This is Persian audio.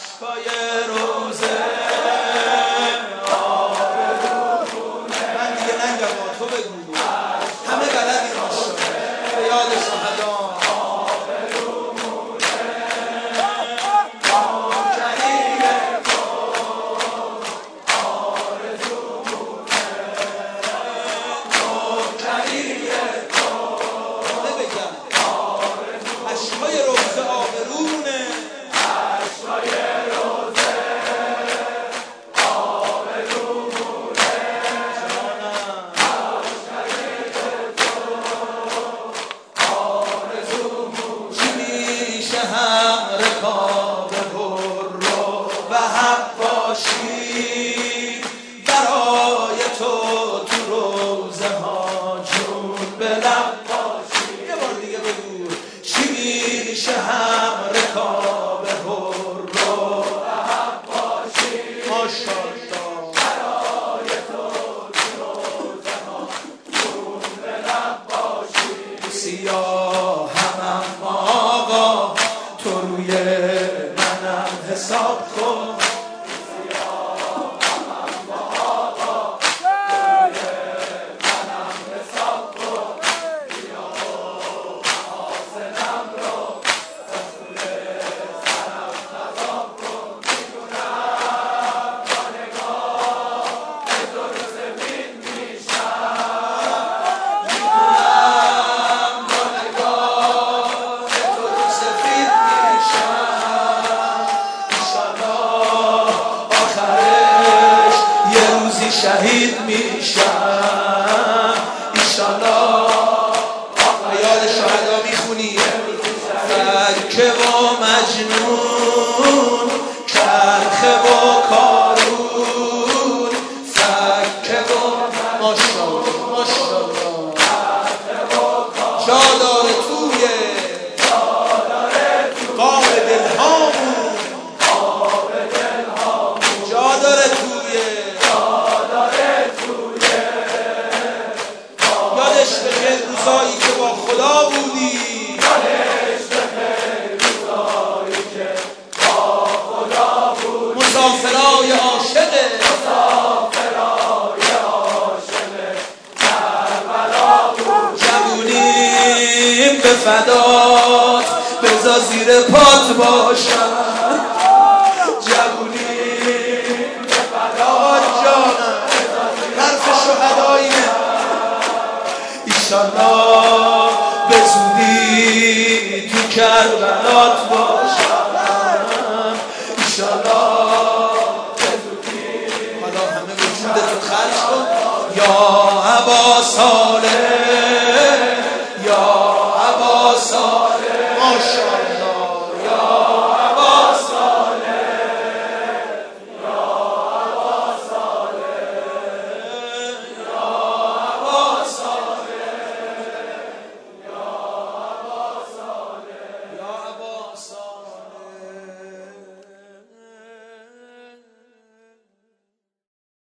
اشکای روزه آبرونه. من دیگه ننگم با تو بگو همه بلدی ماشاءالله به یاد شهدان برای تو روزه ها جون به لب باشی. یه بار دیگه بگو چی میشه هم رکاب هر رو به هم باشی ماشاءالله برای تو روزه ها جون به لب باشی. سیاه هم آقا تو روی منم حساب کن شهید میشم ایشالله. یاد شهدا میخونی فلکه و مجنون کرخه و کارون فلکه و ماشاءالله جا داره توی قاب دلهامون جا داره توی یادش بخیر روزایی که با خدا بودی یادش بخیر روزایی که با خدا بودی مسافرای عاشقه کربلا بود جوونیم به فدات بذار زیر پات باشم جوونیم به فدات جانم حرف شهداییه ایشالله به زودی تو کربلات باشم ایشالله به زودی. حالا همه وجودتو خرج کن یا عباسا